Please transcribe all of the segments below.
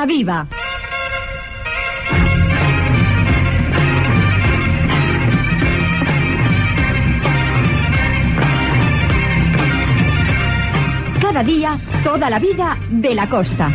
Costa Viva. Cada día, toda la vida de la costa.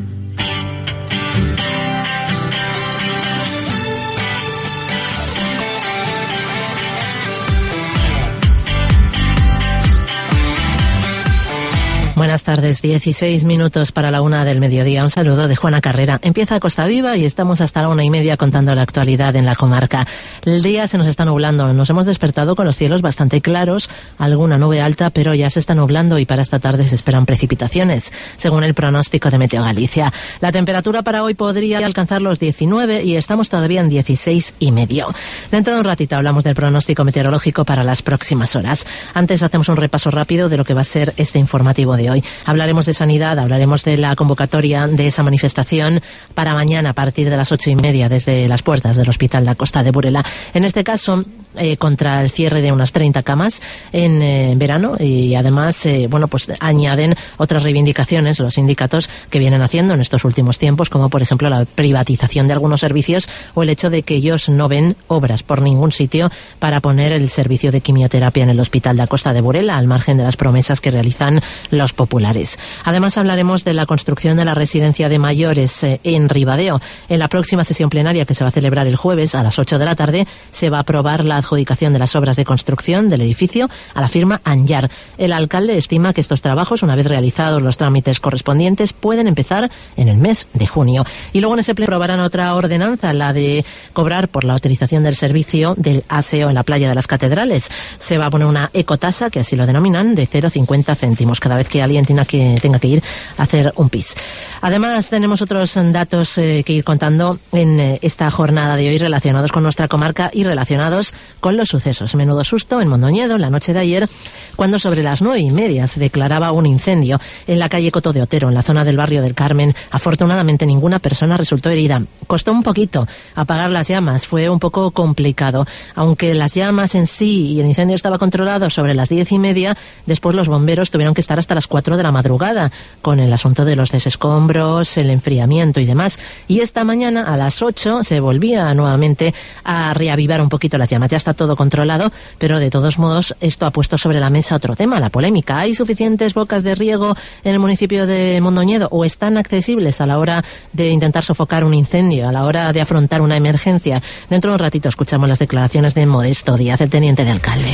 Buenas tardes, 16 minutos para la 1 del mediodía. Un saludo de Juana Carrera. Empieza Costa Viva y estamos hasta la 1:30 contando la actualidad en la comarca. El día se nos está nublando. Nos hemos despertado con los cielos bastante claros, alguna nube alta, pero ya se está nublando y para esta tarde se esperan precipitaciones, según el pronóstico de Meteo Galicia. La temperatura para hoy podría alcanzar los 19 y estamos todavía en 16,5. Dentro de un ratito hablamos del pronóstico meteorológico para las próximas horas. Antes hacemos un repaso rápido de lo que va a ser este informativo de hoy. Hablaremos de sanidad, hablaremos de la convocatoria de esa manifestación para mañana a partir de las 8:30 desde las puertas del Hospital de la Costa de Burela. En este caso, contra el cierre de unas 30 camas en verano y además, pues añaden otras reivindicaciones los sindicatos que vienen haciendo en estos últimos tiempos, como por ejemplo la privatización de algunos servicios o el hecho de que ellos no ven obras por ningún sitio para poner el servicio de quimioterapia en el Hospital de la Costa de Burela, al margen de las promesas que realizan los populares. Además hablaremos de la construcción de la residencia de mayores en Ribadeo. En la próxima sesión plenaria, que se va a celebrar el jueves a las 8 de la tarde, se va a aprobar la adjudicación de las obras de construcción del edificio a la firma Anyar. El alcalde estima que estos trabajos, una vez realizados los trámites correspondientes, pueden empezar en el mes de junio. Y luego en ese pleno aprobarán otra ordenanza, la de cobrar por la utilización del servicio del aseo en la playa de las Catedrales. Se va a poner una ecotasa, que así lo denominan, de 0,50 céntimos cada vez que alguien tenga que ir a hacer un pis. Además, tenemos otros datos que ir contando en esta jornada de hoy relacionados con nuestra comarca y relacionados con los sucesos. Menudo susto en Mondoñedo la noche de ayer, cuando sobre las 9:30 se declaraba un incendio en la calle Coto de Otero, en la zona del barrio del Carmen. Afortunadamente, ninguna persona resultó herida. Costó un poquito apagar las llamas, fue un poco complicado. Aunque las llamas en sí y el incendio estaba controlado sobre las 10:30, después los bomberos tuvieron que estar hasta las 4 de la madrugada con el asunto de los desescombros, el enfriamiento y demás. Y esta mañana a las 8 se volvía nuevamente a reavivar un poquito las llamas. Ya está todo controlado, pero de todos modos esto ha puesto sobre la mesa otro tema, la polémica. ¿Hay suficientes bocas de riego en el municipio de Mondoñedo o están accesibles a la hora de intentar sofocar un incendio, a la hora de afrontar una emergencia? Dentro de un ratito escuchamos las declaraciones de Modesto Díaz, el teniente de alcalde.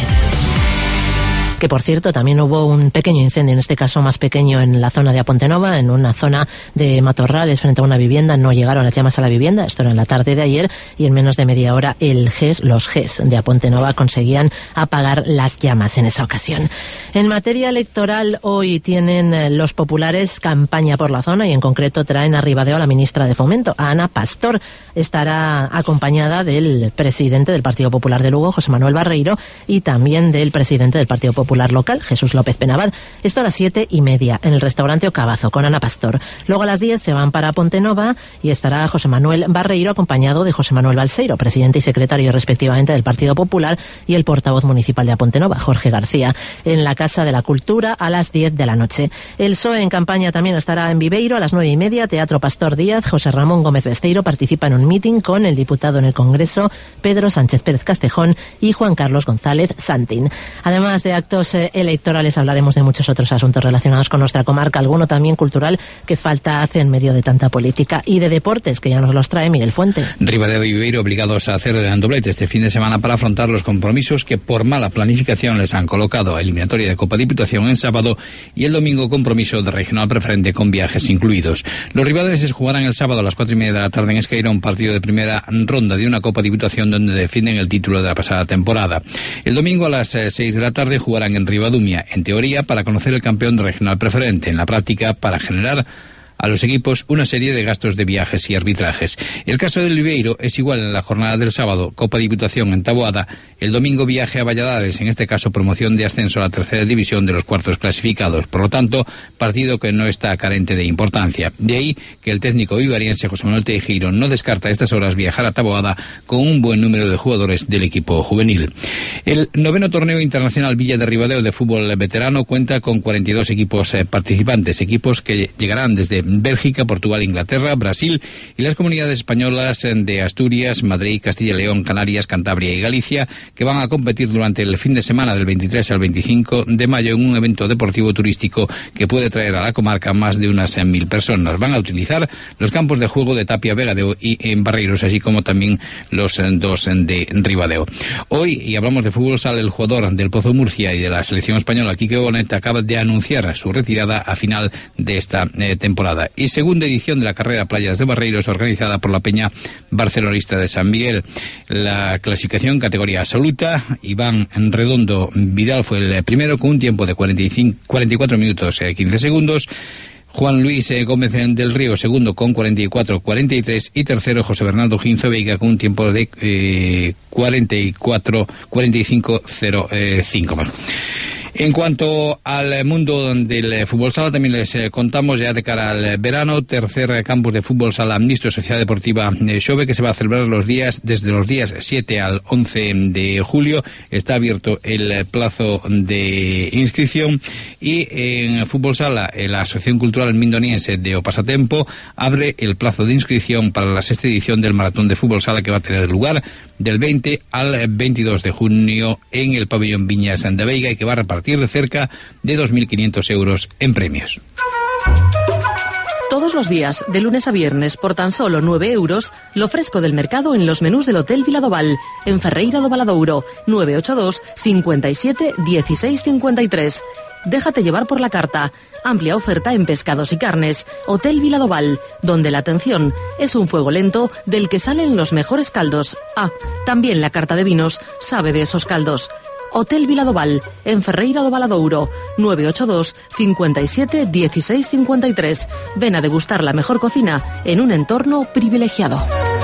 Que por cierto también hubo un pequeño incendio, en este caso más pequeño, en la zona de Apontenova, en una zona de matorrales frente a una vivienda. No llegaron las llamas a la vivienda, esto era en la tarde de ayer, y en menos de media hora los GES de Apontenova conseguían apagar las llamas en esa ocasión. En materia electoral, hoy tienen los populares campaña por la zona y en concreto traen a Ribadeo a la ministra de Fomento, a Ana Pastor. Estará acompañada del presidente del Partido Popular de Lugo, José Manuel Barreiro, y también del presidente del Partido Popular local, Jesús López Penabad. Esto a las 7:30 en el restaurante Ocabazo con Ana Pastor. Luego a las 10 se van para Pontenova y estará José Manuel Barreiro acompañado de José Manuel Balseiro, presidente y secretario respectivamente del Partido Popular, y el portavoz municipal de Apontenova, Jorge García, en la Casa de la Cultura a las 10 de la noche. El PSOE en campaña también estará en Viveiro a las 9:30, Teatro Pastor Díaz. José Ramón Gómez Besteiro participa en un meeting con el diputado en el Congreso, Pedro Sánchez Pérez Castejón, y Juan Carlos González Santín. Además de actos electorales, hablaremos de muchos otros asuntos relacionados con nuestra comarca, alguno también cultural que falta hace en medio de tanta política, y de deportes que ya nos los trae Miguel Fuente. Ribadeo y Viveiro obligados a hacer doblete este fin de semana para afrontar los compromisos que por mala planificación les han colocado: eliminatoria de Copa Diputación en sábado y el domingo compromiso de regional preferente con viajes incluidos. Los ribadeses jugarán el sábado a las 4:30 de la tarde en Esqueira un partido de primera ronda de una Copa Diputación donde defienden el título de la pasada temporada. El domingo a las 6 de la tarde jugarán en Ribadumia, en teoría para conocer el campeón de regional preferente, en la práctica para generar a los equipos una serie de gastos de viajes y arbitrajes. El caso del Viveiro es igual en la jornada del sábado, Copa Diputación en Taboada, el domingo viaje a Valladares, en este caso promoción de ascenso a la tercera división de los cuartos clasificados. Por lo tanto, partido que no está carente de importancia. De ahí que el técnico vivariense José Manuel Teijeiro no descarta a estas horas viajar a Taboada con un buen número de jugadores del equipo juvenil. El 9º torneo internacional Villa de Ribadeo de fútbol veterano cuenta con 42 equipos participantes, equipos que llegarán desde Bélgica, Portugal, Inglaterra, Brasil y las comunidades españolas de Asturias, Madrid, Castilla y León, Canarias, Cantabria y Galicia, que van a competir durante el fin de semana del 23 al 25 de mayo en un evento deportivo turístico que puede traer a la comarca más de unas 1.000 personas. Van a utilizar los campos de juego de Tapia, Vegadeo y en Barreiros, así como también los dos de Ribadeo. Hoy, y hablamos de fútbol sala, el jugador del Pozo Murcia y de la selección española, Quique Bonet, acaba de anunciar su retirada a final de esta temporada. Y segunda edición de la carrera Playas de Barreiros, organizada por la Peña Barcelonista de San Miguel. La clasificación categoría absoluta, Iván Redondo Vidal fue el primero con un tiempo de 44 minutos 15 segundos. Juan Luis Gómez del Río, segundo con 44-43 y tercero José Bernardo Ginzo Veiga con un tiempo de 45-05. En cuanto al mundo del fútbol sala, también les contamos ya de cara al verano, tercer campus de fútbol sala mixto Sociedad Deportiva Xove, que se va a celebrar desde los días 7 al 11 de julio. Está abierto el plazo de inscripción y en fútbol sala la Asociación Cultural Mindoniense de O Pasatempo abre el plazo de inscripción para la sexta edición del Maratón de Fútbol Sala, que va a tener lugar del 20 al 22 de junio en el pabellón Viñas de Veiga y que va a repartir de cerca de 2.500 euros en premios. Todos los días, de lunes a viernes, por tan solo 9 euros, lo fresco del mercado en los menús del Hotel Viladoval, en Ferreira do Valadouro, 982 57 16 53. Déjate llevar por la carta. Amplia oferta en pescados y carnes. Hotel Viladoval, donde la atención es un fuego lento del que salen los mejores caldos. Ah, también la carta de vinos sabe de esos caldos. Hotel Viladoval, en Ferreira do Valadouro, 982 57 16 53. Ven a degustar la mejor cocina en un entorno privilegiado.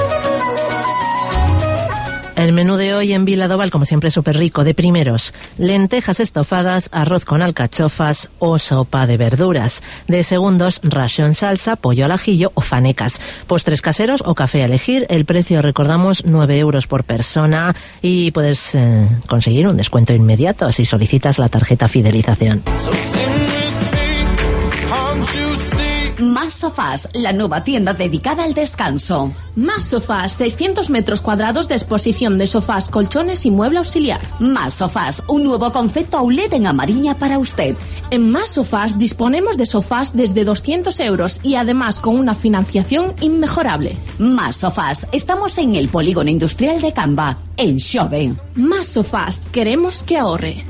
El menú de hoy en Viladoval, como siempre, súper rico, de primeros: lentejas estofadas, arroz con alcachofas o sopa de verduras. De segundos, ración en salsa, pollo al ajillo o fanecas. Postres caseros o café a elegir. El precio, recordamos, 9 euros por persona y puedes conseguir un descuento inmediato si solicitas la tarjeta fidelización. Más Sofás, la nueva tienda dedicada al descanso. Más Sofás, 600 metros cuadrados de exposición de sofás, colchones y mueble auxiliar. Más Sofás, un nuevo concepto outlet en Amariña para usted. En Más Sofás disponemos de sofás desde 200 euros y además con una financiación inmejorable. Más Sofás, estamos en el Polígono Industrial de Camba, en Xove. Más Sofás, queremos que ahorre.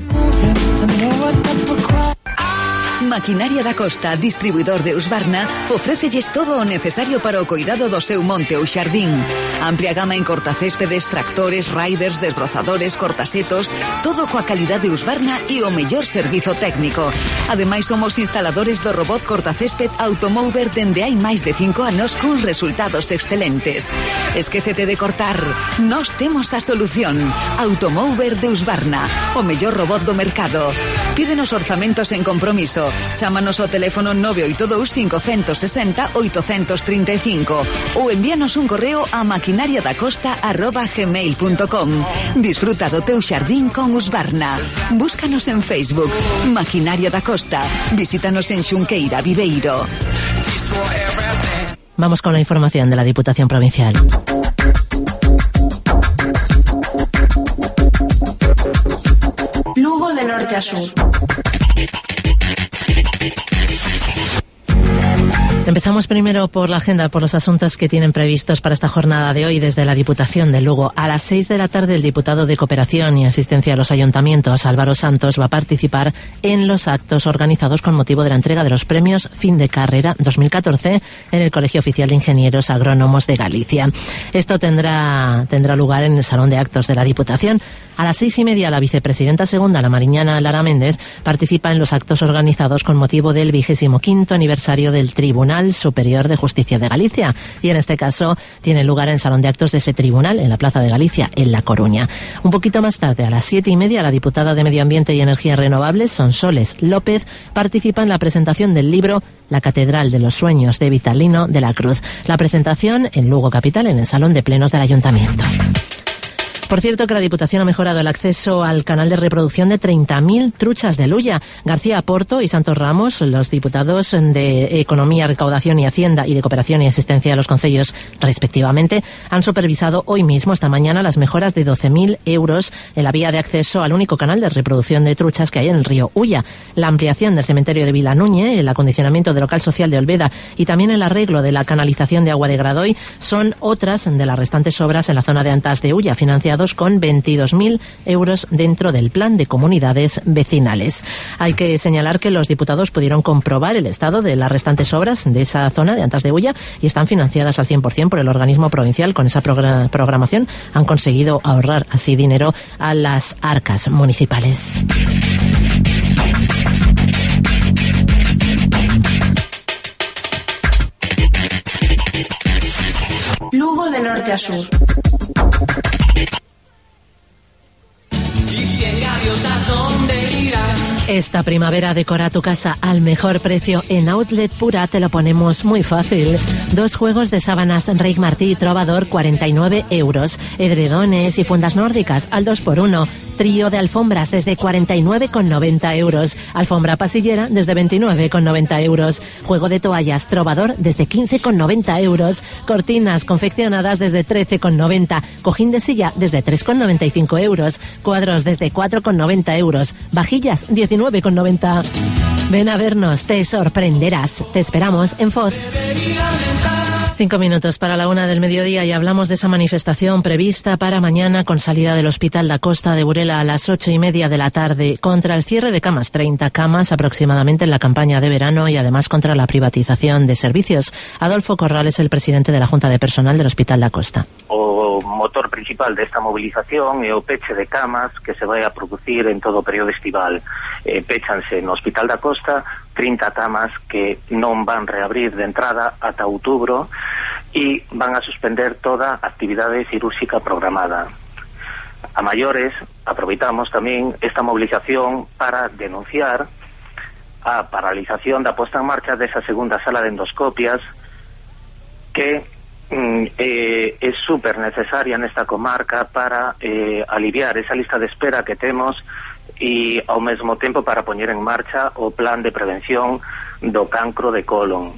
Maquinaria da Costa, distribuidor de Husqvarna, ofrécelles todo o necesario para o cuidado do seu monte ou xardín. Amplia gama en cortacéspedes, tractores, riders, desbrozadores, cortasetos, todo coa calidade de Husqvarna e o mellor servizo técnico. Ademais, somos instaladores do robot cortacésped Automover dende hai máis de 5 anos cuns resultados excelentes. Esquécete de cortar, nós temos a solución. Automover de Husqvarna, o mellor robot do mercado. Pídenos orzamentos en compromiso. Chámanos ao teléfono 982 560 835 ou envíanos un correo a maquinariadacosta@gmail.com. Disfruta do teu xardín con Husqvarna. Búscanos en Facebook, Maquinaria da Costa. Visítanos en Xunqueira, Viveiro. Vamos con la información de la Diputación Provincial. Lugo de norte a sur. Empezamos primero por la agenda, por los asuntos que tienen previstos para esta jornada de hoy desde la Diputación de Lugo. A las 6 de la tarde, el diputado de Cooperación y Asistencia a los Ayuntamientos, Álvaro Santos, va a participar en los actos organizados con motivo de la entrega de los premios Fin de Carrera 2014 en el Colegio Oficial de Ingenieros Agrónomos de Galicia. Esto tendrá lugar en el Salón de Actos de la Diputación. A las 6:30, la vicepresidenta segunda, la mariñana Lara Méndez, participa en los actos organizados con motivo del 25º aniversario del Tribunal Superior de Justicia de Galicia, y en este caso tiene lugar en el Salón de Actos de ese tribunal, en la Plaza de Galicia, en La Coruña. Un poquito más tarde, a las 7:30, la diputada de Medio Ambiente y Energías Renovables, Sonsoles López, participa en la presentación del libro La Catedral de los Sueños, de Vitalino de la Cruz. La presentación en Lugo Capital, en el Salón de Plenos del Ayuntamiento. Por cierto, que la Diputación ha mejorado el acceso al canal de reproducción de 30.000 truchas de Luya. García Porto y Santos Ramos, los diputados de Economía, Recaudación y Hacienda y de Cooperación y Asistencia a los concellos, respectivamente, han supervisado hoy mismo, esta mañana, las mejoras de 12.000 euros en la vía de acceso al único canal de reproducción de truchas que hay en el río Ulla. La ampliación del cementerio de Vilanúñez, el acondicionamiento del local social de Olveda y también el arreglo de la canalización de agua de Gradoy son otras de las restantes obras en la zona de Antas de Ulla, financiados con 22.000 euros dentro del plan de comunidades vecinales. Hay que señalar que los diputados pudieron comprobar el estado de las restantes obras de esa zona de Antas de Ulla y están financiadas al 100% por el organismo provincial. Con esa programación han conseguido ahorrar así dinero a las arcas municipales. Lugo de norte a sur. Esta primavera decora tu casa al mejor precio. En Outlet Pura te lo ponemos muy fácil. 2 juegos de sábanas Rey Martí y Trovador, 49 euros. Edredones y fundas nórdicas al 2x1. Trío de alfombras desde 49,90 euros. Alfombra pasillera desde 29,90 euros. Juego de toallas Trovador desde 15,90 euros. Cortinas confeccionadas desde 13,90. Cojín de silla desde 3,95 euros. Cuadros desde 4,90 euros. Vajillas 19,90. Ven a vernos, te sorprenderás. Te esperamos en Foz. 5 minutos para la 1 del mediodía y hablamos de esa manifestación prevista para mañana con salida del Hospital da Costa de Burela a las 8:30 de la tarde contra el cierre de camas, 30 camas aproximadamente en la campaña de verano y además contra la privatización de servicios. Adolfo Corral es el presidente de la Junta de Personal del Hospital da Costa. O motor principal desta mobilización é o peche de camas que se vai a producir en todo o período estival. Péchanse no Hospital da Costa 30 camas que non van reabrir de entrada ata outubro e van a suspender toda a actividade cirúrxica programada. A maiores, aproveitamos tamén esta mobilización para denunciar a paralización da posta en marcha desa segunda sala de endoscopias que é super necesaria nesta comarca para aliviar esa lista de espera que temos e ao mesmo tempo para poñer en marcha o plan de prevención do cancro de colon.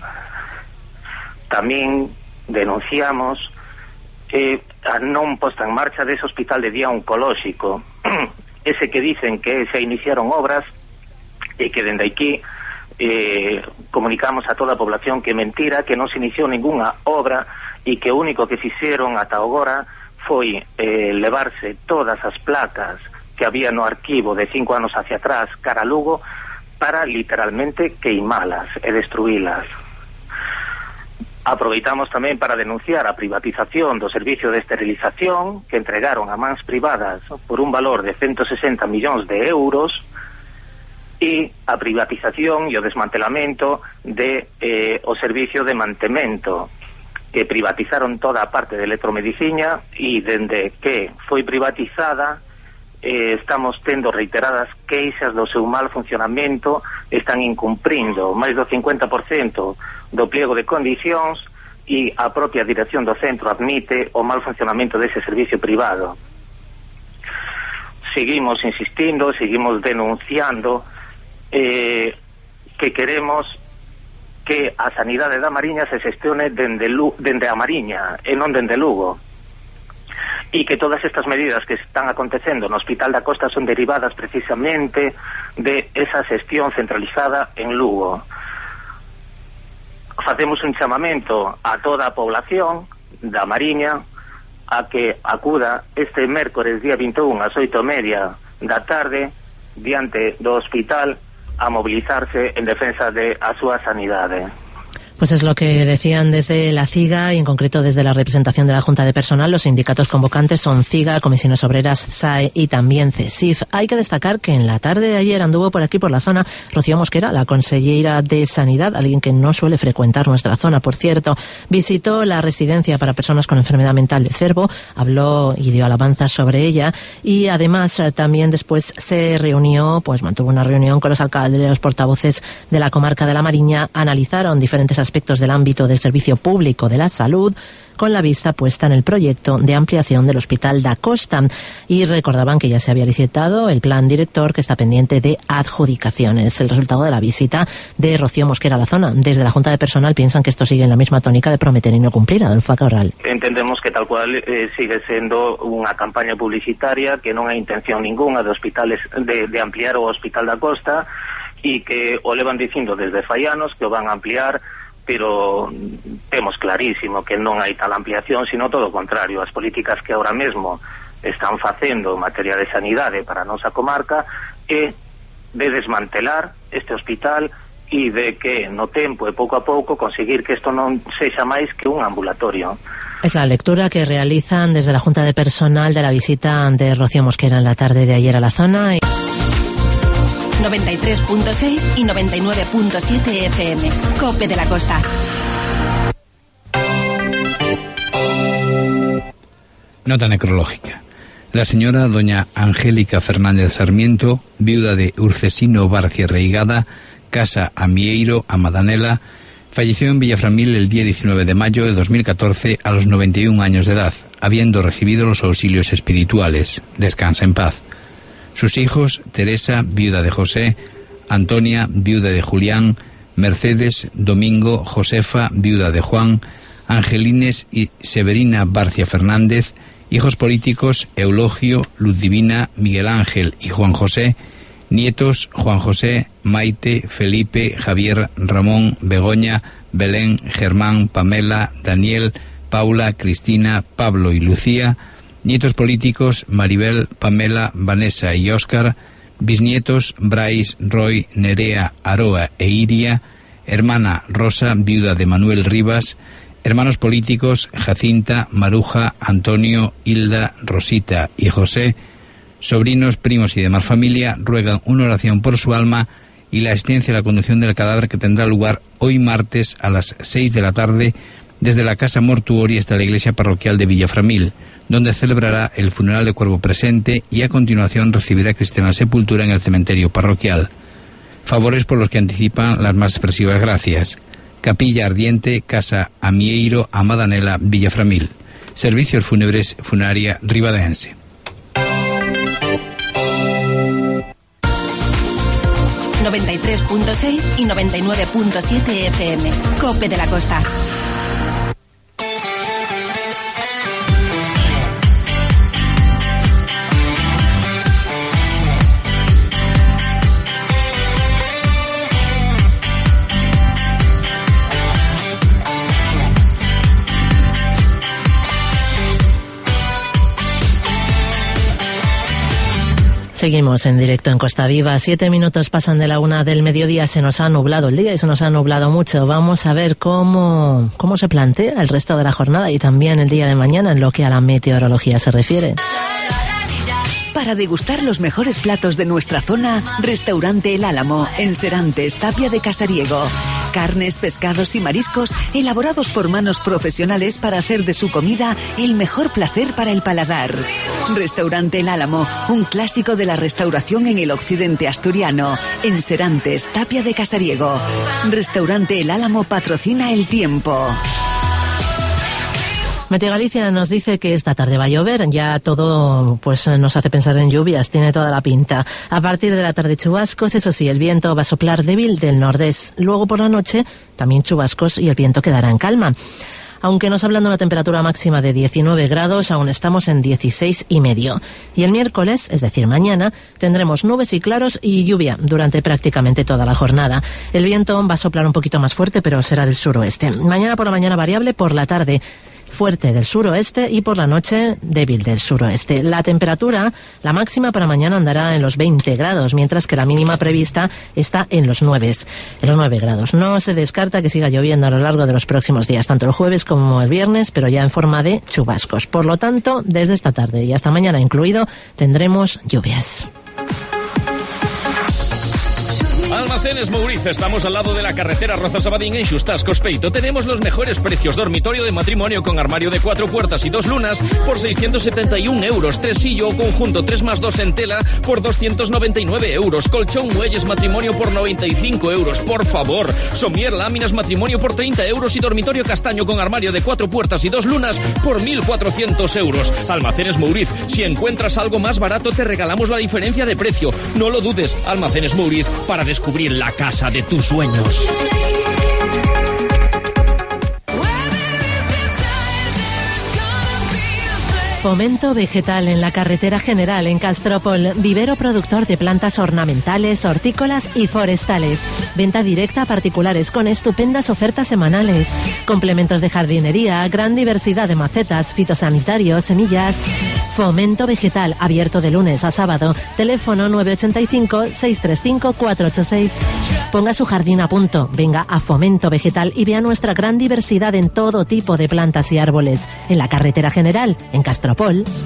Tamén denunciamos a non posta en marcha dese hospital de día oncolóxico, ese que dicen que se iniciaron obras e que dende aquí comunicamos a toda a población que é mentira, que non se iniciou ninguna obra e que o único que fixeron ata agora foi levarse todas as placas que había no arquivo de 5 anos hacia atrás cara a Lugo para literalmente queimalas e destruílas. Aproveitamos tamén para denunciar a privatización do servicio de esterilización que entregaron a mans privadas por un valor de 160 millóns de euros e a privatización e o desmantelamento de o servicio de mantemento que privatizaron toda a parte de electromedicina e dende que foi privatizada estamos tendo reiteradas queixas do seu mal funcionamento, están incumprindo máis do 50% do pliego de condicións e a propia dirección do centro admite o mal funcionamento dese servicio privado. Seguimos insistindo, seguimos denunciando que queremos que a sanidade da Mariña se xestione dende a Mariña e non dende Lugo, e que todas estas medidas que están acontecendo no Hospital da Costa son derivadas precisamente de esa xestión centralizada en Lugo. Facemos un chamamento a toda a población da Mariña a que acuda este mércores día 21 ás 8:30 da tarde diante do hospital a mobilizarse en defensa de a súa sanidade. Pues es lo que decían desde la CIGA y en concreto desde la representación de la Junta de Personal. Los sindicatos convocantes son CIGA, Comisiones Obreras, SAE y también CESIF. Hay que destacar que en la tarde de ayer anduvo por aquí por la zona Rocío Mosquera, la consellera de Sanidad, alguien que no suele frecuentar nuestra zona, por cierto. Visitó la residencia para personas con enfermedad mental de Cervo, habló y dio alabanzas sobre ella y además también después se reunió, pues mantuvo una reunión con los alcaldes y los portavoces de la comarca de la Mariña, analizaron diferentes aspectos aspectos del ámbito del servicio público de la salud, con la vista puesta en el proyecto de ampliación del Hospital da Costa. Y recordaban que ya se había licitado el plan director, que está pendiente de adjudicaciones. El resultado de la visita de Rocío Mosquera a la zona. Desde la Junta de Personal piensan que esto sigue en la misma tónica de prometer y no cumplir. Adolfo Corral. Entendemos que tal cual sigue sendo unha campaña publicitaria, que non hai intención ninguna de hospitales de ampliar o Hospital da Costa, e que o levan dicindo desde fai anos que o van a ampliar, pero temos clarísimo que non hai tal ampliación, sino todo o contrario. As políticas que ahora mesmo están facendo en materia de sanidade para a nosa comarca é de desmantelar este hospital e de que no tempo e pouco a pouco conseguir que isto non sexa máis que un ambulatorio. Es la lectura que realizan desde la Junta de Personal de la visita de Rocío Mosquera en la tarde de ayer a la zona. 93.6 y 99.7 FM. COPE de la Costa. Nota necrológica. La señora doña Angélica Fernández Sarmiento, viuda de Urcesino Barcia Reigada, casa Amieiro, a Madanela, falleció en Villaframil el día 19 de mayo de 2014 a los 91 años de edad, habiendo recibido los auxilios espirituales. Descansa en paz. Sus hijos, Teresa, viuda de José, Antonia, viuda de Julián, Mercedes, Domingo, Josefa, viuda de Juan, Angelines y Severina Barcia Fernández, hijos políticos, Eulogio, Luz Divina, Miguel Ángel y Juan José, nietos, Juan José, Maite, Felipe, Javier, Ramón, Begoña, Belén, Germán, Pamela, Daniel, Paula, Cristina, Pablo y Lucía, nietos políticos, Maribel, Pamela, Vanessa y Óscar, bisnietos, Brais, Roy, Nerea, Aroa e Iria, hermana Rosa, viuda de Manuel Rivas, hermanos políticos, Jacinta, Maruja, Antonio, Hilda, Rosita y José, sobrinos, primos y demás familia, ruegan una oración por su alma y la asistencia a la conducción del cadáver, que tendrá lugar hoy martes a las 6 de la tarde desde la casa mortuoria hasta la iglesia parroquial de Villaframil, donde celebrará el funeral de cuerpo presente y a continuación recibirá cristiana sepultura en el cementerio parroquial. Favores por los que anticipan las más expresivas gracias. Capilla Ardiente, Casa Amieiro, a Madanela, Villaframil. Servicios fúnebres, Funeraria Ribadense. ...93.6 y 99.7 FM. COPE de la Costa. Seguimos en directo en Costa Viva. 7 minutos pasan de la 1 del mediodía. Se nos ha nublado el día y se nos ha nublado mucho. Vamos a ver cómo se plantea el resto de la jornada y también el día de mañana en lo que a la meteorología se refiere. Para degustar los mejores platos de nuestra zona, Restaurante El Álamo, en Serantes, Tapia de Casariego. Carnes, pescados y mariscos elaborados por manos profesionales para hacer de su comida el mejor placer para el paladar. Restaurante El Álamo, un clásico de la restauración en el occidente asturiano, en Serantes, Tapia de Casariego. Restaurante El Álamo patrocina el tiempo. Mete Galicia nos dice que esta tarde va a llover, ya todo pues nos hace pensar en lluvias, tiene toda la pinta. A partir de la tarde chubascos, eso sí, el viento va a soplar débil del nordés. Luego por la noche también chubascos y el viento quedará en calma. Aunque nos hablan de una temperatura máxima de 19 grados, aún estamos en 16,5. Y el miércoles, es decir, mañana, tendremos nubes y claros y lluvia durante prácticamente toda la jornada. El viento va a soplar un poquito más fuerte, pero será del suroeste. Mañana por la mañana variable, por la tarde fuerte del suroeste y por la noche débil del suroeste. La temperatura, la máxima para mañana andará en los 20 grados, mientras que la mínima prevista está en los 9 grados. No se descarta que siga lloviendo a lo largo de los próximos días, tanto el jueves como el viernes, pero ya en forma de chubascos. Por lo tanto, desde esta tarde y hasta mañana incluido, tendremos lluvias. Almacenes Mouriz, estamos al lado de la carretera Rozas-Abadín en Xustás, Cospeito. Tenemos los mejores precios. Dormitorio de matrimonio con armario de 4 puertas y 2 lunas por 671 euros. Tresillo o conjunto 3+2 en tela por 299 euros. Colchón muelles matrimonio por 95 euros. Por favor. Somier láminas matrimonio por 30 euros y dormitorio castaño con armario de 4 puertas y 2 lunas por 1.400 euros. Almacenes Mouriz, si encuentras algo más barato te regalamos la diferencia de precio. No lo dudes. Almacenes Mouriz, para descubrir la casa de tus sueños. Fomento Vegetal en la carretera general en Castropol. Vivero productor de plantas ornamentales, hortícolas y forestales. Venta directa a particulares con estupendas ofertas semanales. Complementos de jardinería, gran diversidad de macetas, fitosanitarios, semillas. Fomento Vegetal, abierto de lunes a sábado. Teléfono 985-635-486. Ponga su jardín a punto. Venga a Fomento Vegetal y vea nuestra gran diversidad en todo tipo de plantas y árboles. En la carretera general, en Castropol.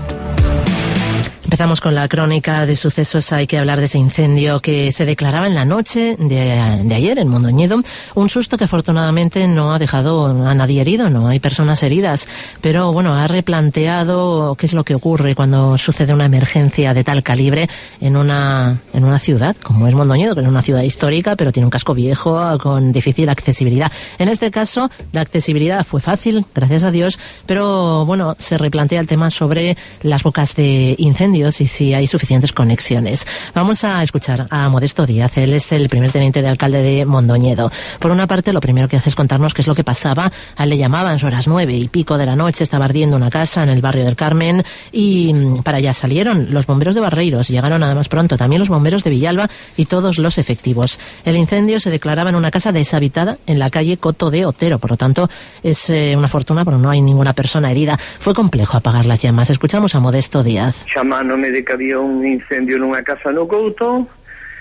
Empezamos con la crónica de sucesos. Hay que hablar de ese incendio que se declaraba en la noche de ayer en Mondoñedo. Un susto que afortunadamente no ha dejado a nadie herido, no hay personas heridas. Pero bueno, ha replanteado qué es lo que ocurre cuando sucede una emergencia de tal calibre en una ciudad como es Mondoñedo, que es una ciudad histórica, pero tiene un casco viejo con difícil accesibilidad. En este caso, la accesibilidad fue fácil, gracias a Dios, pero bueno, se replantea el tema sobre las bocas de incendio y si hay suficientes conexiones. Vamos a escuchar a Modesto Díaz. Él es el primer teniente de alcalde de Mondoñedo. Por una parte, lo primero que hace es contarnos qué es lo que pasaba. A él le llamaban sobre las 9:00 de la noche, estaba ardiendo una casa en el barrio del Carmen y para allá salieron los bomberos de Barreiros. Llegaron además pronto también los bomberos de Villalba y todos los efectivos. El incendio se declaraba en una casa deshabitada en la calle Coto de Otero. Por lo tanto, es una fortuna, pero no hay ninguna persona herida. Fue complejo apagar las llamas. Escuchamos a Modesto Díaz. Chamándome de que había un incendio nunha casa no Couto,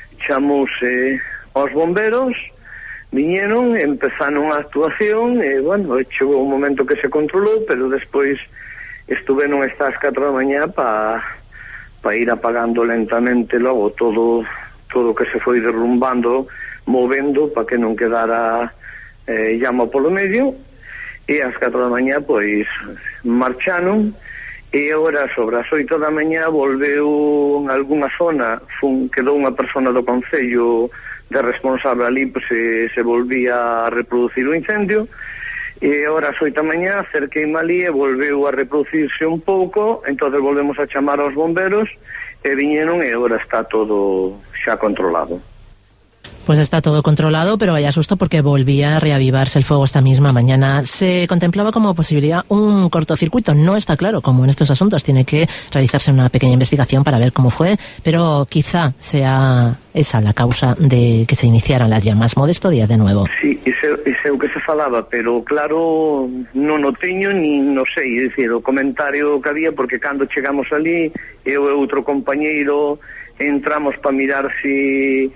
chamouse aos bomberos, viñeron, empezaron a actuación e, bueno, chegou un momento que se controlou, pero despois estuveron estas 4 da mañá para ir apagando lentamente logo todo que se foi derrumbando, movendo para que non quedara llama polo medio, e ás 4 da mañá pois marcharon. E agora, sobre as 8 da mañá, volveu en algunha zona, quedou unha persona do Concello de responsable ali, pois se volvía a reproducir o incendio, e agora as 8 da mañá acerquei ali e volveu a reproducirse un pouco, entonces volvemos a chamar aos bomberos, e viñeron e agora está todo xa controlado. Pues está todo controlado, pero vaya susto porque volvía a reavivarse el fuego esta misma mañana. Se contemplaba como posibilidad un cortocircuito. No está claro, como en estos asuntos tiene que realizarse una pequeña investigación para ver cómo fue, pero quizá sea esa la causa de que se iniciaran las llamas. Modesto Díaz de nuevo. Sí, ese o que se falaba, pero claro, non o teño ni non sei, é dicir, o comentario que había, porque cando chegamos ali, eu e outro compañeiro entramos para mirar si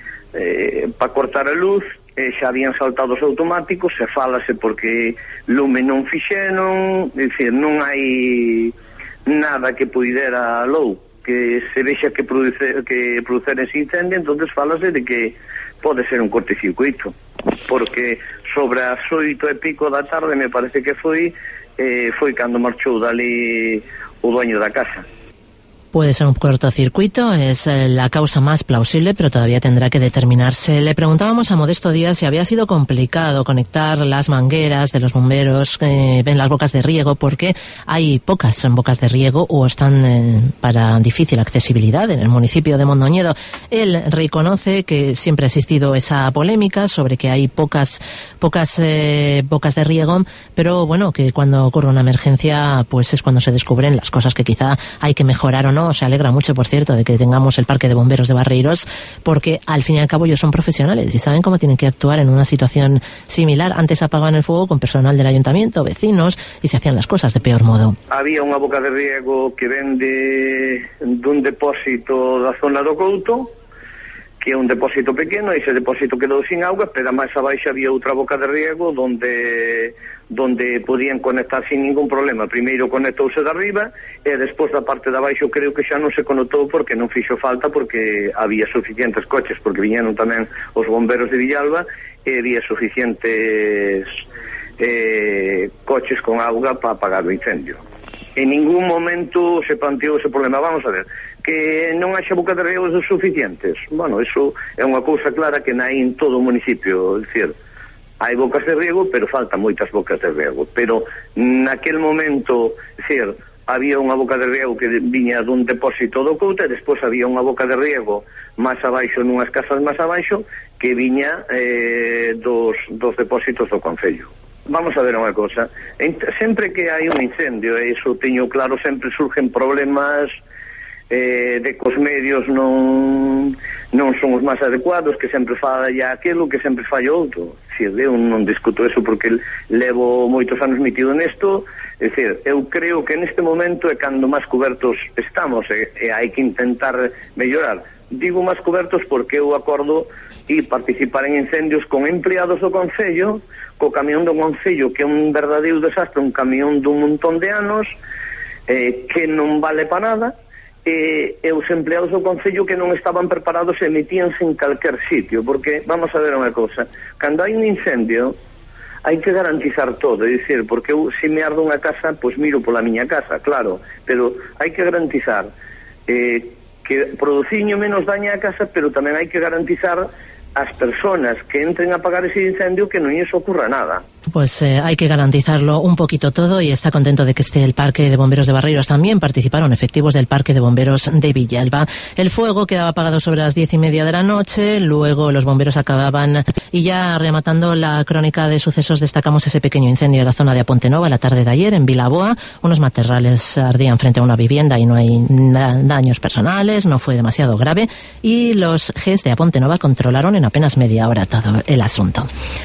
para cortar a luz, xa habían saltado os automáticos, se falase porque lume non fixeron, é dicir, non hai nada que pudera lou que se vexa que producer ese incendio, entonces falase de que pode ser un cortocircuito, porque sobre as 8:00 da tarde me parece que foi cando marchou dali o dueño da casa. Puede ser un cortocircuito, es la causa más plausible, pero todavía tendrá que determinarse. Le preguntábamos a Modesto Díaz si había sido complicado conectar las mangueras de los bomberos en las bocas de riego, porque hay pocas bocas de riego o están para difícil accesibilidad en el municipio de Mondoñedo. Él reconoce que siempre ha existido esa polémica sobre que hay pocas bocas de riego, pero bueno, que cuando ocurre una emergencia, pues es cuando se descubren las cosas que quizá hay que mejorar o no. Se alegra mucho, por cierto, de que tengamos el Parque de Bomberos de Barreiros, porque al fin y al cabo ellos son profesionales y saben cómo tienen que actuar en una situación similar. Antes apagaban el fuego con personal del ayuntamiento, vecinos, y se hacían las cosas de peor modo. Había unha boca de riego que vende dun depósito da zona do Couto, que é un depósito pequeno, ese depósito quedou sin auga, pero máis abaixo había outra boca de riego donde podían conectar sin ningún problema. Primeiro conectouse de arriba e despois da parte de abaixo creo que xa non se conectou porque non fixo falta, porque había suficientes coches, porque viñeron tamén os bomberos de Villalba e había suficientes coches con auga para apagar o incendio. En ningún momento se planteou ese problema. Vamos a ver, que non haxa boca de riego suficientes. Bueno, eso é unha cousa clara que hai en todo o municipio. É dicir, hai bocas de riego, pero faltan moitas bocas de riego. Pero naquel momento, é dicir, había unha boca de riego que viña dun depósito do Couta e despois había unha boca de riego máis abaixo, nunhas casas máis abaixo, que viña dos depósitos do Concello. Vamos a ver unha cosa, sempre que hai un incendio, e iso teño claro, sempre surgen problemas de que os medios non son os máis adecuados, que sempre falla aquilo, que sempre falla outro. Eu non discuto eso porque levo moitos anos metido nesto. É dicir, eu creo que neste momento é cando máis cobertos estamos e hai que intentar mellorar. Digo máis cobertos porque eu acordo e participar en incendios con empleados do Concello, co camión do Concello, que é un verdadeiro desastre, un camión dun montón de anos, que non vale para nada, e os empleados do Concello que non estaban preparados e metíanse en calquer sitio, porque, vamos a ver unha cosa, cando hai un incendio, hai que garantizar todo, é dicir, porque eu, se me ardo unha casa, pois miro pola miña casa, claro, pero hai que garantizar que produciño menos daño a casa, pero tamén hai que garantizar as personas que entren a apagar ese incendio que non lles ocurra nada. Pues hay que garantizarlo un poquito todo, y está contento de que esté el Parque de Bomberos de Barreiros. También participaron efectivos del Parque de Bomberos de Villalba. El fuego quedaba apagado sobre las 10:30 de la noche, luego los bomberos acababan, y ya rematando la crónica de sucesos destacamos ese pequeño incendio en la zona de Apontenova la tarde de ayer en Vilaboa. Unos matorrales ardían frente a una vivienda y no hay daños personales, no fue demasiado grave, y los GES de Apontenova controlaron en apenas media hora todo el asunto.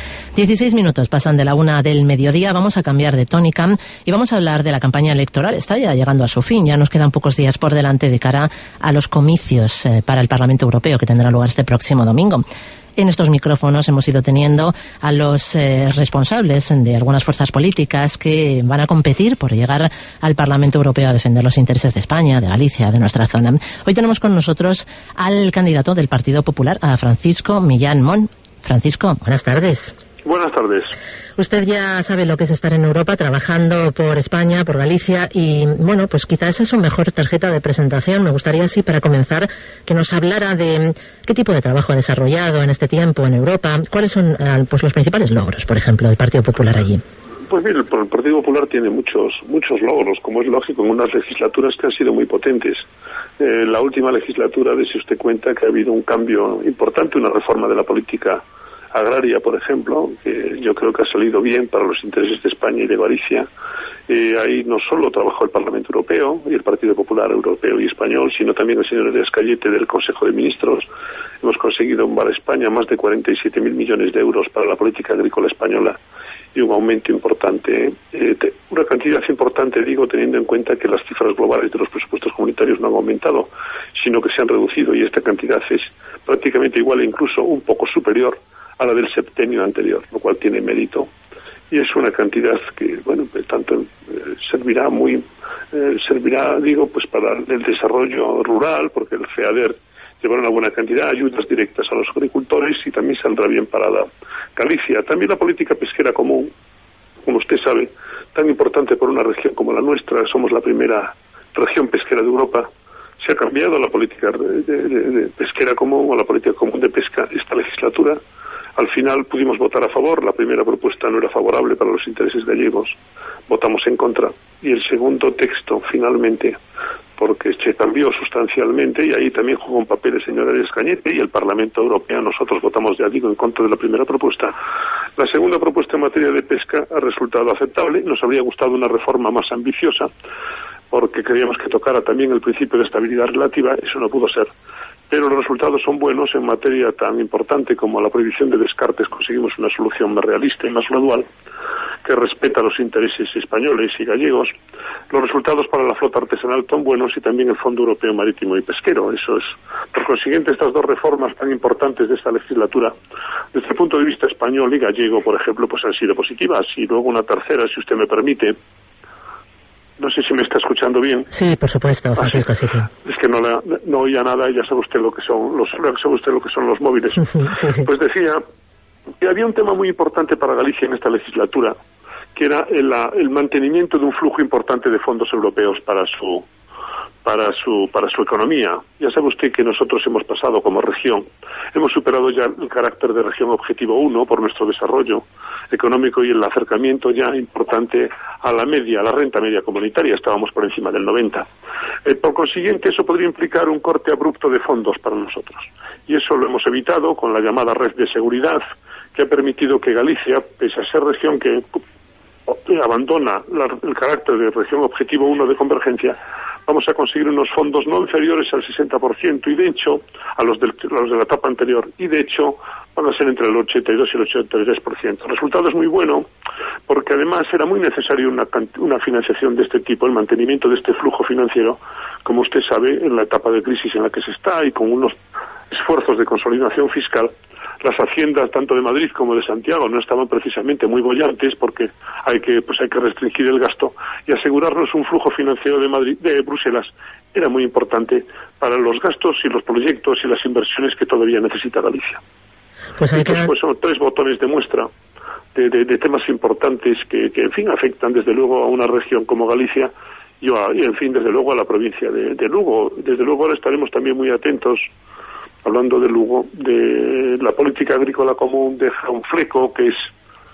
16 minutos pasan de la 1 del mediodía. Vamos a cambiar de tónica y vamos a hablar de la campaña electoral. Está ya llegando a su fin, ya nos quedan pocos días por delante de cara a los comicios para el Parlamento Europeo que tendrán lugar este próximo domingo. En estos micrófonos hemos ido teniendo a los responsables de algunas fuerzas políticas que van a competir por llegar al Parlamento Europeo a defender los intereses de España, de Galicia, de nuestra zona. Hoy tenemos con nosotros al candidato del Partido Popular, a Francisco Millán Mon. Francisco, buenas tardes. Buenas tardes. Usted ya sabe lo que es estar en Europa, trabajando por España, por Galicia, y bueno, pues quizás esa es su mejor tarjeta de presentación. Me gustaría, así, para comenzar, que nos hablara de qué tipo de trabajo ha desarrollado en este tiempo en Europa, cuáles son pues los principales logros, por ejemplo, del Partido Popular allí. Pues mire, el Partido Popular tiene muchos logros, como es lógico, en unas legislaturas que han sido muy potentes. La última legislatura, de si usted cuenta, que ha habido un cambio importante, una reforma de la política agraria, por ejemplo, que yo creo que ha salido bien para los intereses de España y de Galicia. Ahí no solo trabajó el Parlamento Europeo y el Partido Popular Europeo y Español, sino también el señor Elias Cayete del Consejo de Ministros. Hemos conseguido para España más de 47.000 millones de euros para la política agrícola española y un aumento importante, una cantidad importante, digo, teniendo en cuenta que las cifras globales de los presupuestos comunitarios no han aumentado, sino que se han reducido, y esta cantidad es prácticamente igual e incluso un poco superior a la del septenio anterior, lo cual tiene mérito, y es una cantidad que, bueno, tanto servirá digo, pues para el desarrollo rural, porque el FEADER llevará una buena cantidad de ayudas directas a los agricultores, y también saldrá bien para la Galicia. También la política pesquera común, como usted sabe, tan importante por una región como la nuestra, somos la primera región pesquera de Europa. Se ha cambiado la política de pesquera común, o la política común de pesca, esta legislatura. Al final pudimos votar a favor. La primera propuesta no era favorable para los intereses gallegos, votamos en contra, y el segundo texto finalmente, porque se cambió sustancialmente, y ahí también jugó un papel el señor Elias Cayete y el Parlamento Europeo. Nosotros votamos, ya digo, en contra de la primera propuesta. La segunda propuesta en materia de pesca ha resultado aceptable. Nos habría gustado una reforma más ambiciosa, porque creíamos que tocara también el principio de estabilidad relativa. Eso no pudo ser, pero los resultados son buenos. En materia tan importante como la prohibición de descartes conseguimos una solución más realista y más gradual. que respeta los intereses españoles y gallegos. Los resultados para la flota artesanal son buenos y también el Fondo Europeo Marítimo y Pesquero. Eso es. Por consiguiente, estas dos reformas tan importantes de esta legislatura, desde el punto de vista español y gallego, por ejemplo, pues han sido positivas. Y luego una tercera, si usted me permite. No sé si me está escuchando bien. Sí, por supuesto, Francisco, sí. Es que no oía nada y ya sabe usted lo que son los móviles. Sí. Pues decía que había un tema muy importante para Galicia en esta legislatura, que era el mantenimiento de un flujo importante de fondos europeos para su economía. Ya sabe usted que nosotros hemos pasado como región, hemos superado ya el carácter de región objetivo 1 por nuestro desarrollo económico y el acercamiento ya importante a la renta media comunitaria. Estábamos por encima del 90. Por consiguiente, eso podría implicar un corte abrupto de fondos para nosotros. Y eso lo hemos evitado con la llamada red de seguridad, que ha permitido que Galicia, pese a ser región que abandona el carácter de región objetivo 1 de convergencia, vamos a conseguir unos fondos no inferiores al 60% y de hecho a los de la etapa anterior, y de hecho van a ser entre el 82 y el 83%. El resultado es muy bueno porque además era muy necesario una financiación de este tipo, el mantenimiento de este flujo financiero, como usted sabe, en la etapa de crisis en la que se está y con unos esfuerzos de consolidación fiscal. Las haciendas tanto de Madrid como de Santiago no estaban precisamente muy bollantes porque hay que restringir el gasto, y asegurarnos un flujo financiero de Bruselas era muy importante para los gastos y los proyectos y las inversiones que todavía necesita Galicia. Pues son 3 botones de muestra de temas importantes que en fin afectan desde luego a una región como Galicia y en fin desde luego a la provincia de Lugo. Desde luego ahora estaremos también muy atentos, hablando de Lugo, de la política agrícola común deja un fleco que es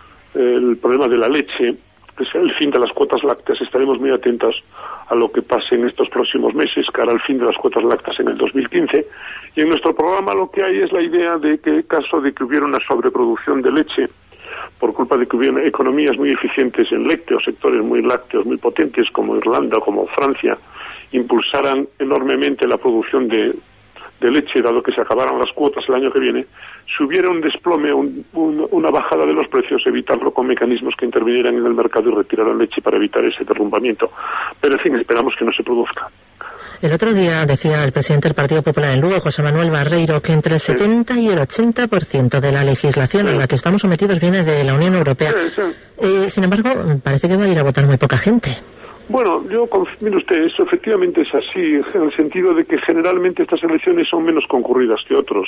el problema de la leche, que es el fin de las cuotas lácteas. Estaremos muy atentos a lo que pase en estos próximos meses, cara al fin de las cuotas lácteas en el 2015. Y en nuestro programa lo que hay es la idea de que en caso de que hubiera una sobreproducción de leche, por culpa de que hubiera economías muy eficientes en lácteos, sectores muy lácteos, muy potentes como Irlanda, como Francia, impulsaran enormemente la producción de leche, dado que se acabaran las cuotas el año que viene, si hubiera un desplome, una bajada de los precios, evitarlo con mecanismos que intervinieran en el mercado y retiraran leche para evitar ese derrumbamiento. Pero en fin, esperamos que no se produzca. El otro día decía el presidente del Partido Popular en Lugo, José Manuel Barreiro, que entre el 70 y el 80% de la legislación a la que estamos sometidos viene de la Unión Europea. Sin embargo, parece que va a ir a votar muy poca gente. Bueno, mire usted, eso efectivamente es así, en el sentido de que generalmente estas elecciones son menos concurridas que otras,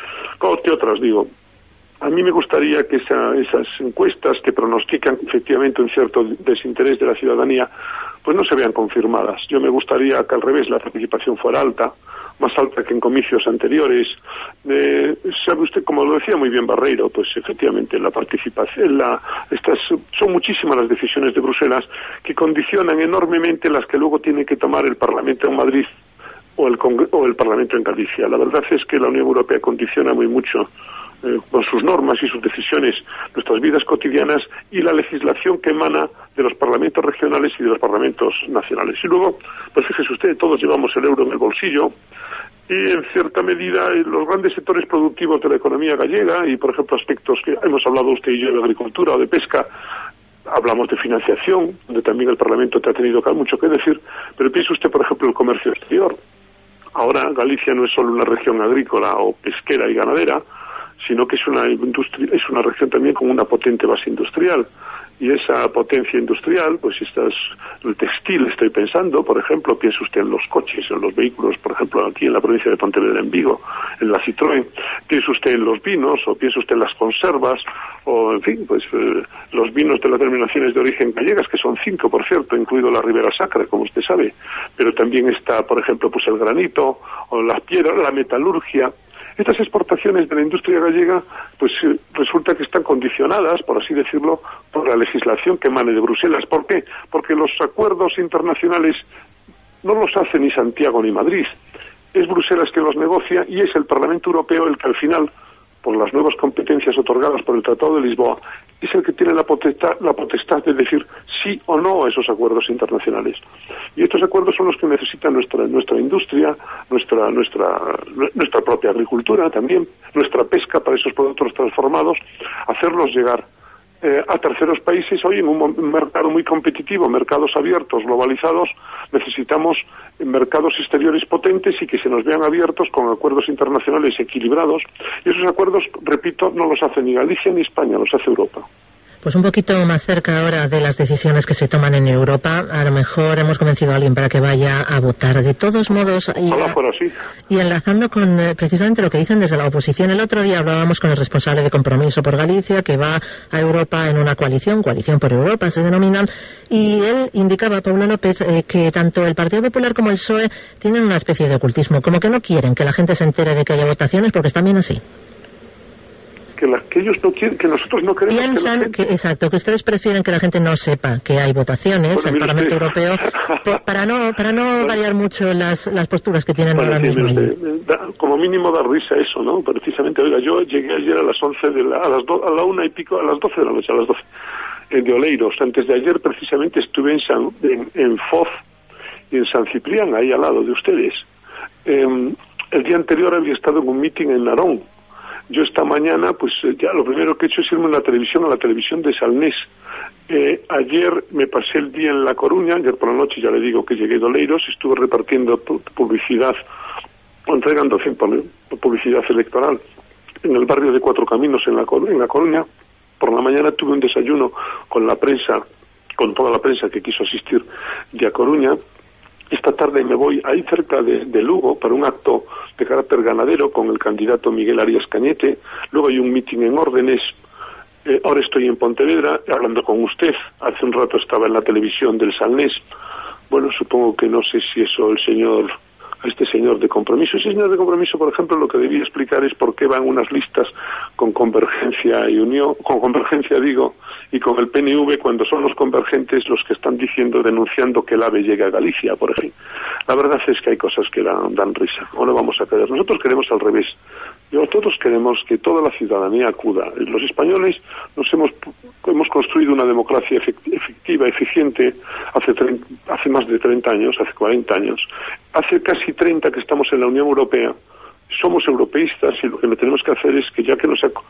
digo. A mí me gustaría que esas encuestas que pronostican efectivamente un cierto desinterés de la ciudadanía, pues no se vean confirmadas. Yo me gustaría que al revés la participación fuera alta, más alta que en comicios anteriores. Sabe usted, como lo decía muy bien Barreiro, pues efectivamente la participación, son muchísimas las decisiones de Bruselas que condicionan enormemente las que luego tiene que tomar el Parlamento en Madrid o el Parlamento en Galicia. La verdad es que la Unión Europea condiciona muy mucho con sus normas y sus decisiones nuestras vidas cotidianas y la legislación que emana de los parlamentos regionales y de los parlamentos nacionales. Y luego, pues fíjese usted, todos llevamos el euro en el bolsillo y en cierta medida los grandes sectores productivos de la economía gallega y, por ejemplo, aspectos que hemos hablado usted y yo de agricultura o de pesca, hablamos de financiación, donde también el Parlamento te ha tenido mucho que decir, pero piense usted, por ejemplo, el comercio exterior. Ahora Galicia no es solo una región agrícola o pesquera y ganadera, sino que es una región también con una potente base industrial. Y esa potencia industrial, pues el textil, estoy pensando, por ejemplo, piense usted en los coches, en los vehículos, por ejemplo, aquí en la provincia de Pontevedra, en Vigo, en la Citroën, piense usted en los vinos, o piense usted en las conservas, o, en fin, pues los vinos de las denominaciones de origen gallegas, que son 5, por cierto, incluido la Ribera Sacra, como usted sabe, pero también está, por ejemplo, pues el granito, o las piedras, la metalurgia. Estas exportaciones de la industria gallega, pues resulta que están condicionadas, por así decirlo, por la legislación que emane de Bruselas. ¿Por qué? Porque los acuerdos internacionales no los hace ni Santiago ni Madrid. Es Bruselas que los negocia y es el Parlamento Europeo el que al final, por las nuevas competencias otorgadas por el Tratado de Lisboa, es el que tiene la potestad de decir sí o no a esos acuerdos internacionales. Y estos acuerdos son los que necesita nuestra industria, nuestra propia agricultura también, nuestra pesca para esos productos transformados, hacerlos llegar. a terceros países. Hoy en un mercado muy competitivo, mercados abiertos, globalizados, necesitamos mercados exteriores potentes y que se nos vean abiertos con acuerdos internacionales equilibrados, y esos acuerdos, repito, no los hace ni Galicia ni España, los hace Europa. Pues un poquito más cerca ahora de las decisiones que se toman en Europa, a lo mejor hemos convencido a alguien para que vaya a votar. De todos modos, y enlazando con precisamente lo que dicen desde la oposición, el otro día hablábamos con el responsable de Compromiso por Galicia, que va a Europa en una coalición por Europa se denomina, y él indicaba, Paulo López, que tanto el Partido Popular como el PSOE tienen una especie de ocultismo, como que no quieren que la gente se entere de que haya votaciones porque están bien así. Que ellos no quieren, que nosotros no queremos. Piensan que ustedes prefieren que la gente no sepa que hay votaciones en el Parlamento Europeo para no variar mucho las posturas que tienen ahora mismo allí. Como mínimo da risa eso, ¿no? Precisamente, oiga, yo llegué ayer a las 11 a la 1 y pico, a las 12 de la noche, a las 12 de Oleiros. Antes de ayer precisamente estuve en Foz y en San Ciprián, ahí al lado de ustedes. El día anterior había estado en un meeting en Narón. Yo esta mañana, pues ya lo primero que he hecho es irme a la televisión de Salnés. Ayer me pasé el día en La Coruña, ayer por la noche ya le digo que llegué de Oleiros, estuve repartiendo publicidad, entregando publicidad electoral en el barrio de Cuatro Caminos en La Coruña. Por la mañana tuve un desayuno con la prensa, con toda la prensa que quiso asistir de A Coruña. Esta tarde me voy ahí cerca de Lugo para un acto de carácter ganadero con el candidato Miguel Arias Cañete. Luego hay un mitin en Órdenes. Ahora estoy en Pontevedra hablando con usted. Hace un rato estaba en la televisión del Salnés. Bueno, supongo que no sé si eso este señor de Compromiso. Ese señor de Compromiso, por ejemplo, lo que debía explicar es por qué van unas listas con Convergencia y Unión, y con el PNV, cuando son los convergentes los que están denunciando que el AVE llegue a Galicia, por ejemplo. La verdad es que hay cosas que dan risa. No lo vamos a creer. Nosotros queremos al revés. Todos queremos que toda la ciudadanía acuda. Los españoles hemos construido una democracia efectiva, eficiente, hace más de 30 años, hace 40 años. Hace casi 30 que estamos en la Unión Europea. Somos europeístas y lo que tenemos que hacer es que ya que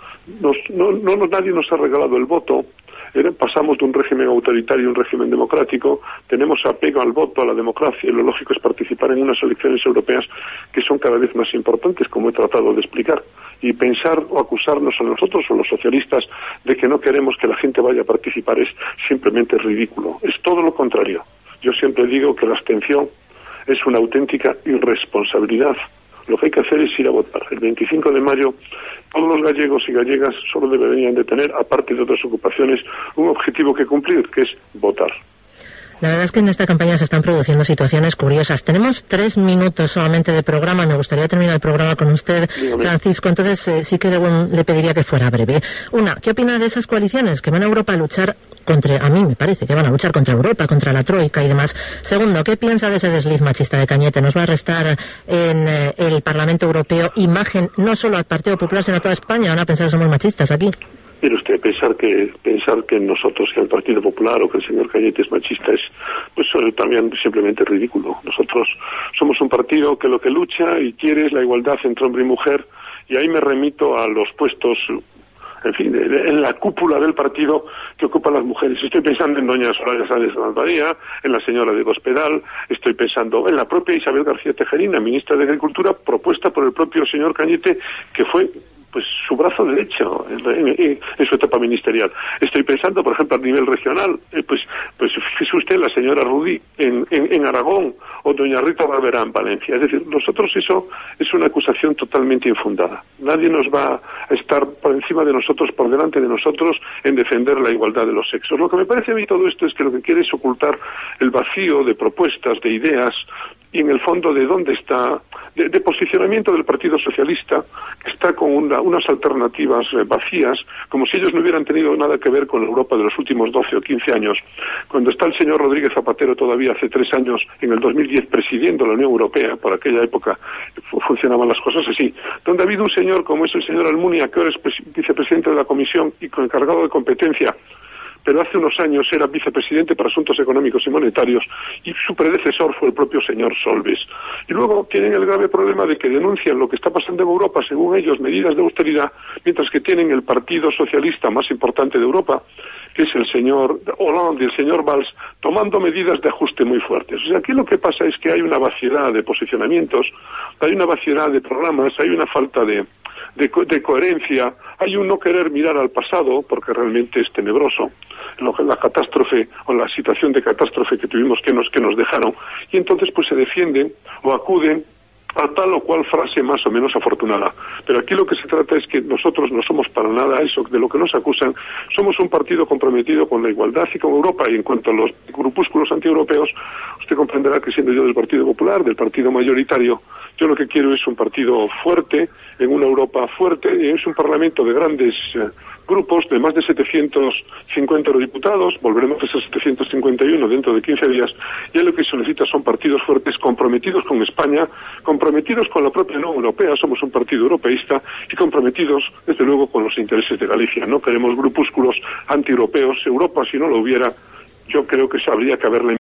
nadie nos ha regalado el voto, pasamos de un régimen autoritario a un régimen democrático, tenemos apego al voto, a la democracia, y lo lógico es participar en unas elecciones europeas que son cada vez más importantes, como he tratado de explicar. Y pensar o acusarnos a nosotros o los socialistas de que no queremos que la gente vaya a participar es simplemente ridículo. Es todo lo contrario. Yo siempre digo que la abstención es una auténtica irresponsabilidad. Lo que hay que hacer es ir a votar. El 25 de mayo todos los gallegos y gallegas solo deberían de tener, aparte de otras ocupaciones, un objetivo que cumplir, que es votar. La verdad es que en esta campaña se están produciendo situaciones curiosas. Tenemos 3 minutos solamente de programa. Me gustaría terminar el programa con usted, Francisco. Entonces, sí que le pediría que fuera breve. Una, ¿qué opina de esas coaliciones que van a Europa a luchar a mí me parece que van a luchar contra Europa, contra la Troika y demás? Segundo, ¿qué piensa de ese desliz machista de Cañete? ¿Nos va a restar en el Parlamento Europeo imagen no solo al Partido Popular, sino a toda España? ¿Van a pensar que somos machistas aquí? Mire usted, pensar que nosotros, que el Partido Popular o que el señor Cañete es machista es también simplemente ridículo. Nosotros somos un partido que lo que lucha y quiere es la igualdad entre hombre y mujer, y ahí me remito a los puestos, en fin, en la cúpula del partido que ocupan las mujeres. Estoy pensando en doña Soraya Sáenz de Santamaría, en la señora de Hospedal, estoy pensando en la propia Isabel García Tejerina, ministra de Agricultura, propuesta por el propio señor Cañete, que fue su brazo derecho en su etapa ministerial. Estoy pensando, por ejemplo, a nivel regional, fíjese usted la señora Rudy en Aragón, o doña Rita Barberá en Valencia. Es decir, nosotros eso es una acusación totalmente infundada. Nadie nos va a estar por encima de nosotros, por delante de nosotros, en defender la igualdad de los sexos. Lo que me parece a mí todo esto es que lo que quiere es ocultar el vacío de propuestas, de ideas, y en el fondo de dónde está, de posicionamiento del Partido Socialista, que está con unas alternativas vacías, como si ellos no hubieran tenido nada que ver con la Europa de los últimos 12 o 15 años. Cuando está el señor Rodríguez Zapatero todavía hace 3 años, en el 2010, presidiendo la Unión Europea, por aquella época funcionaban las cosas así, donde ha habido un señor como es el señor Almunia, que ahora es vicepresidente de la Comisión y encargado de competencia, pero hace unos años era vicepresidente para Asuntos Económicos y Monetarios y su predecesor fue el propio señor Solbes. Y luego tienen el grave problema de que denuncian lo que está pasando en Europa, según ellos, medidas de austeridad, mientras que tienen el partido socialista más importante de Europa, que es el señor Hollande y el señor Valls, tomando medidas de ajuste muy fuertes. O sea, aquí lo que pasa es que hay una vaciedad de posicionamientos, hay una vaciedad de programas, hay una falta de coherencia, hay un no querer mirar al pasado, porque realmente es tenebroso, la catástrofe o la situación de catástrofe que tuvimos que nos dejaron, y entonces pues se defienden o acuden a tal o cual frase más o menos afortunada. Pero aquí lo que se trata es que nosotros no somos para nada eso de lo que nos acusan. Somos un partido comprometido con la igualdad y con Europa, y en cuanto a los grupúsculos antieuropeos, usted comprenderá que siendo yo del Partido Popular, del partido mayoritario, yo lo que quiero es un partido fuerte, en una Europa fuerte, y es un parlamento de grandes grupos, de más de 750 eurodiputados, volveremos a ser 751 dentro de 15 días, y lo que se necesita son partidos fuertes, comprometidos con España, comprometidos con la propia Unión Europea, somos un partido europeísta, y comprometidos, desde luego, con los intereses de Galicia. No queremos grupúsculos antieuropeos. Europa, si no lo hubiera, yo creo que habría que haberla